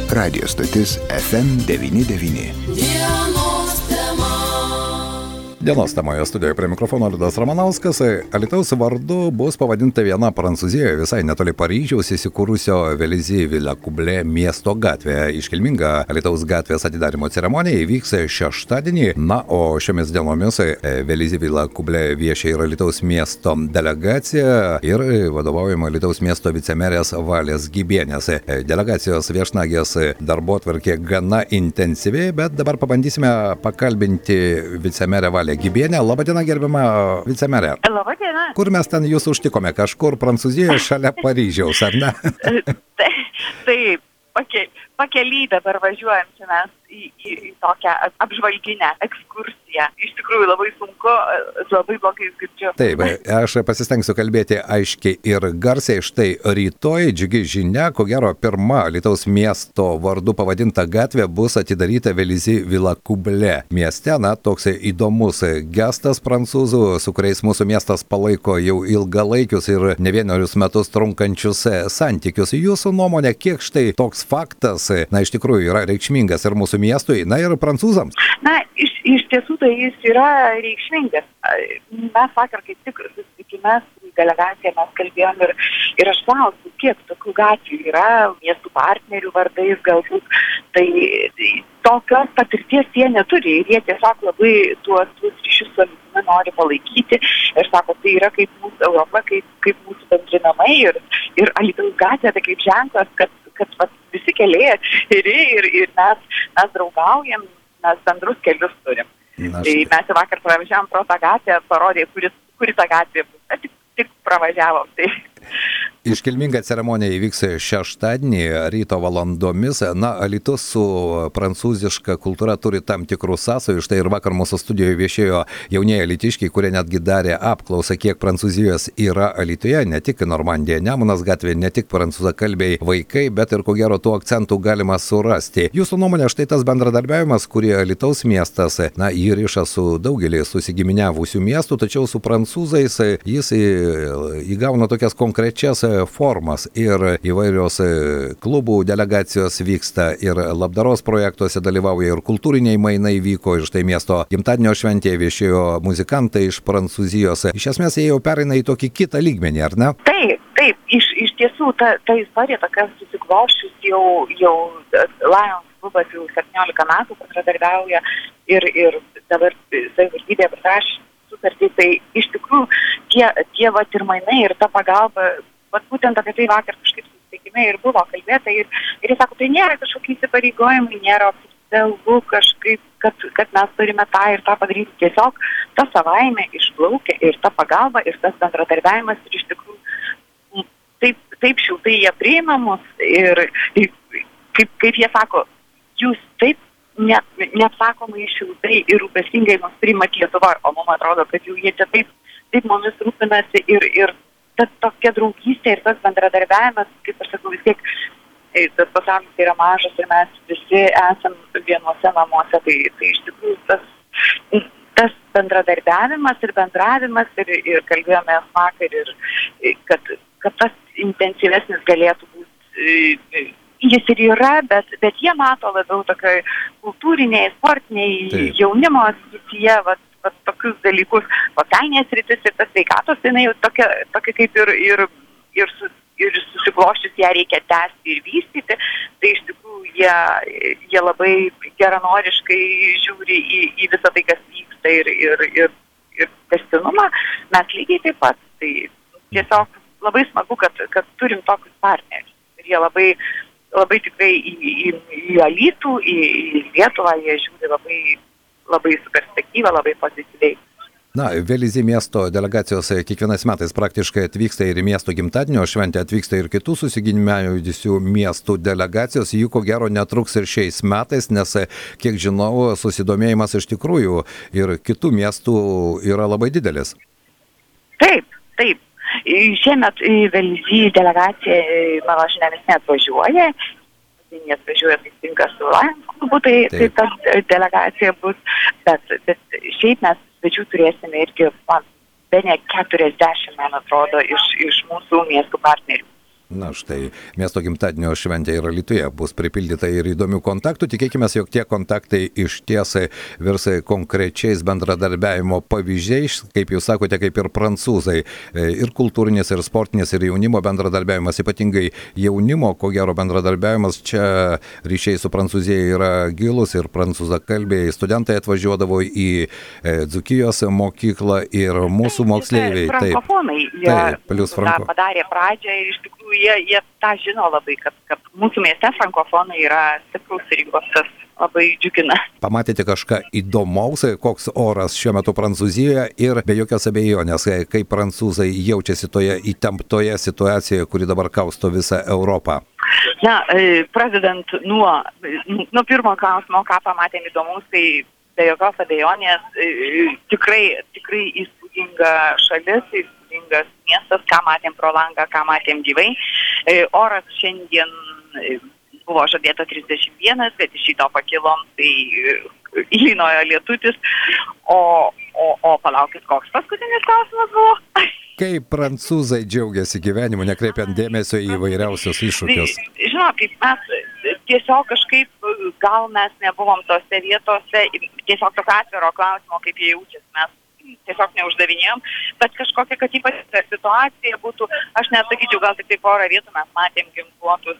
Radio stotis FM99. Dienos temoje studijoje prie mikrofono Liudas Ramanauskas. Alytaus vardu bus pavadinta viena Prancūzijoje visai netoli Paryžiaus įsikūrusio Vélizy-Villacoublay miesto gatvė. Iškilminga Alytaus gatvės atidarymo ceremonija įvyks šeštadienį. Na, o šiomis dienomis Vélizy-Villacoublay viešia ir Alytaus miesto delegacija ir vadovaujama Alytaus miesto vicemerės Valės Gibienės. Delegacijos viešnagės darbotvarkė gana intensyvi, bet dabar pabandysime pakalbinti vicemerę Valę Gibienę. Labadiena, gerbiama vicemerė. Labadiena. Kur mes ten jūs užtikome? Kažkur Prancūzijoje šalia Paryžiaus, ar ne? Taip, pakely dabar važiuojam čia mes į tokią apžvalginę ekskursiją. Iš tikrųjų labai sunku, labai blogai girdžiu. Taip, aš pasistengsiu kalbėti aiškiai ir garsiai. Štai rytoj džiugi žinia, ko gero pirma Alytaus miesto vardu pavadinta gatvė bus atidaryta Vélizy-Villacoublay mieste. Na, toks įdomus gestas prancūzų, su kuriais mūsų miestas palaiko jau ilgalaikius ir ne vienerius metus trunkančius santykius. Jūsų nuomonė, kiek štai toks faktas, na, iš tikrųjų yra reikšmingas ir mūsų miestui, na ir prancūzams? Na, iš tiesų tai jis yra reikšmingas. Mes vakar kaip tik susitikime su delegacija mes kalbėjom ir aš klausiu, kiek tokių gatvių yra miestų partnerių vardais galbūt. Tai tokios patirties jie neturi ir jie tiesiog labai tuos ryšius su Alytumi nori palaikyti. Ir sako, tai yra kaip mūsų Europa, kaip mūsų bendri namai ir Alytaus gatvė tai kaip ženklas, kad visi keliai atviri ir mes draugaujam, mes bendrus kelius turim. Tai mes vakar pravažiavom pro tą gatvę, parodė, kuri ta gatvė bus. Tik pravažiavom. Tai. Iškilminga ceremonija įvyks šeštadienį ryto valandomis. Na, Alytus su prancūziška kultūra turi tam tikrų sąsajų. Štai ir vakar mūsų studijoje viešėjo jaunieji alytiškiai, kurie netgi darė apklausą, kiek Prancūzijos yra Alytuje. Ne tik Normandija, Nemunas gatvė, ne tik prancūzakalbiai vaikai, bet ir ko gero tų akcentų galima surasti. Jūsų nuomonė, štai tas bendradarbiavimas, kurį Alytaus miestas, na, jį riša su daugelį susigiminiavusių miestų, tačiau su prancūzais jis įgauna tokias konkrečias formas ir įvairios klubų delegacijos vyksta ir labdaros projektuose dalyvauja ir kultūriniai mainai vyko ir štai miesto gimtadienio šventėje viešėjo muzikantai iš Prancūzijos. Iš esmės jie jau pereina į tokį kitą lygmenį, ar ne? Taip, iš tiesų ta istorija tokia susikloščius jau Lions klubas jau 17 metų bendradarbiauja ir dabar savivaldybė pasirašė sutartį, tai iš tikrųjų tie vat ir mainai ir ta pagalba, vat būtent apie tai vakar kažkaip susitikime ir buvo kalbėta ir jis sako, tai nėra kažkokie įsipareigojimai, nėra oficialu kažkaip, kad mes turime tą ir tą padaryti. Tiesiog ta savaime išplaukia ir ta pagalba ir tas bendradarbiavimas ir iš tikrųjų taip šiltai jie priima mus ir kaip jie sako, jūs taip neapsakomai šiltai ir rūpestingai mus priimat Lietuvą, o mums atrodo, kad jau jie čia taip mumis rūpinasi ir ta tokia draugystė ir tas bendradarbiavimas, kaip aš sakau, vis tiek tas pasaulis yra mažas ir mes visi esam vienuose namuose, tai iš tikrųjų tas bendradarbiavimas ir bendravimas ir kalbėjome vakar ir kad tas intensyvesnis galėtų būti. Jis ir yra, bet jie mato labiau tokioj kultūriniai, sportiniai, jaunimo srityje, tokius dalykus, socialinės sritis ir tas sveikatos, tai jau tokia kaip ir susikloščius ją reikia tęsti ir vystyti, tai iš tikrųjų jie labai geranoriškai žiūri į visą tai, kas vyksta ir tęstinumą, mes lygiai taip pat. Tai tiesiog labai smagu, kad turim tokius partnerius ir jie labai tikrai į Alytų, į Lietuvą jie žiūri labai su perspektyva, labai pozityviai. Na, Vélizy miesto delegacijos kiekvienais metais praktiškai atvyksta ir į miesto gimtadienio šventę, atvyksta ir kitų susigiminiavusių miestų delegacijos. Jų ko gero netruks ir šiais metais, nes, kiek žinau, susidomėjimas iš tikrųjų ir kitų miestų yra labai didelis. Taip. Šiemet Vélizy delegacija, mano žiniomis, neatvažiuoja. Nes važiuoja tinka su Lions klubu, tai ta delegacija bus. Bet šiaip mes svečių turėsime irgi bene 40, man atrodo, iš mūsų miestų partnerių. Na štai, miesto gimtadienio šventė ir Alytuje bus pripildyta ir įdomių kontaktų. Tikėkime, jog tie kontaktai iš tiesai virs konkrečiais bendradarbiavimo pavyzdžiais, kaip jūs sakote, kaip ir prancūzai. Ir kultūrinis, ir sportinis, ir jaunimo bendradarbiavimas, ypatingai jaunimo, ko gero bendradarbiavimas čia ryšiai su Prancūzija yra gilus ir prancūzakalbiai studentai atvažiuodavo į Dzūkijos mokyklą ir mūsų moksleiviai. Frankofonai, jie padarė pradžią ir iš tikrųjų jie tą žino labai, kad mūsų mieste frankofonai yra stiprus rinkos, tas labai džiugina. Pamatėte kažką įdomaus, koks oras šiuo metu Prancūzijoje ir be jokios abejonės, kaip prancūzai jaučiasi toje įtemptoje situacijoje, kuri dabar kausto visą Europą? Na, pradedant nuo pirmo klausimo, ką pamatėm įdomus, tai be jokios abejonės tikrai įspūdinga šalis, įspūdingas miestas, ką matėm pro langą, ką matėm gyvai. Oras šiandien buvo žadėta 31, bet iš ryto pakilom, tai įlynojo lietutis. O palaukit, koks paskutinis klausimas buvo? Kaip prancūzai džiaugiasi gyvenimu, nekreipiant dėmesio į įvairiausius iššūkius? Žinoma, kaip mes tiesiog kažkaip, gal mes nebuvom tose vietose, tiesiog tokio atviro klausimo, kaip jie jaučiasi, mes tiesiog neuždavinėjom, bet kažkokia, kad ypatinga situacija būtų, aš nesakyčiau, gal tik tai porą vietų mes matėm ginkluotus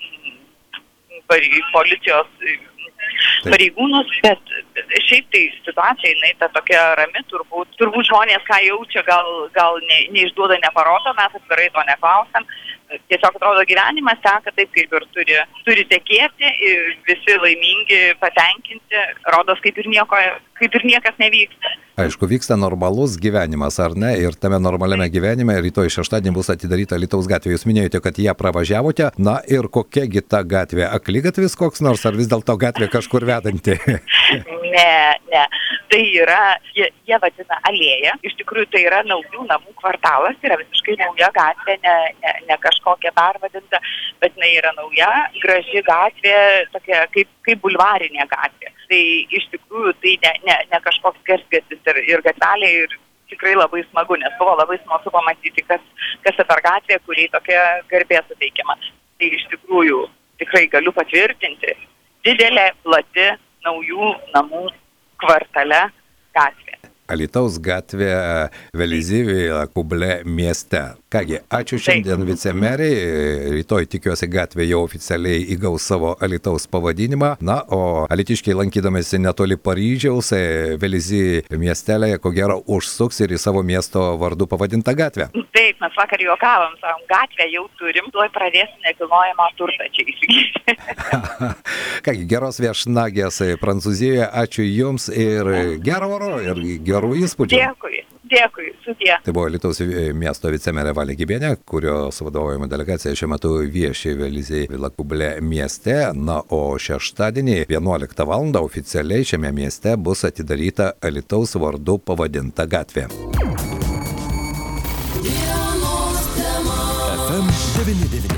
policijos pareigūnus, bet šiaip tai situacija, jinai ta tokia rami, turbūt žmonės, ką jaučia, gal neišduoda, neparodo, mes atvirai to neklausam. Tiesiog atrodo gyvenimas teka taip, kaip ir turi tekėti, visi laimingi, patenkinti, rodos kaip ir niekas nevyksta. Aišku, vyksta normalus gyvenimas, ar ne? Ir tame normaliame gyvenime rytoj šeštadienį bus atidaryta Alytaus gatvė. Jūs minėjote, kad ją pravažiavote. Na ir kokiagi ta gatvė? Akligatvis koks nors, ar vis dėlto gatvė kažkur vedanti? Ne. Tai yra, jie vadina alėja. Iš tikrųjų, tai yra naujų namų kvartalas, yra visiškai nauja gatvė, ne kažkokia pervadinta, bet jinai yra nauja, graži gatvė, tokia kaip bulvarinė gatvė. Tai iš tikrųjų tai ne kažkoks skersgatvis ir gatvelė ir tikrai labai smagu, nes buvo labai smagu pamatyti, kas tai per gatvė, kuriai tokia garbė suteikiama. Tai iš tikrųjų tikrai galiu patvirtinti, didelė, plati, naujų namų kvartale gatvė. Alytaus gatvė Vélizy Kublė mieste. Kągi, ačiū šiandien vicemeriai. Rytoj tikiuosi gatvė jau oficialiai įgaus savo Alytaus pavadinimą. Na, o alytiškiai lankydamėsi netoli Paryžiaus, Vélizy miestelėje, ko gero, užsuks ir į savo miesto vardu pavadintą gatvę. Taip, mes vakar juokavom, sakom, gatvę jau turim, tuoj pradėsim nekilnojamą turtą čia įsigyti. Kągi, geros viešnagės Prancūzijoje, ačiū Jums ir gero oro ir gerų įspūdžių. Dėkui, sudie. Tai buvo Alytaus miesto vicemerė Valė Gibienė, kurios vadovaujama delegacija šiuo metu vieši Vélizy Kublė mieste. Na, o šeštadienį 11 val. Oficialiai šiame mieste bus atidaryta Alytaus vardu pavadinta gatvė. FM 99.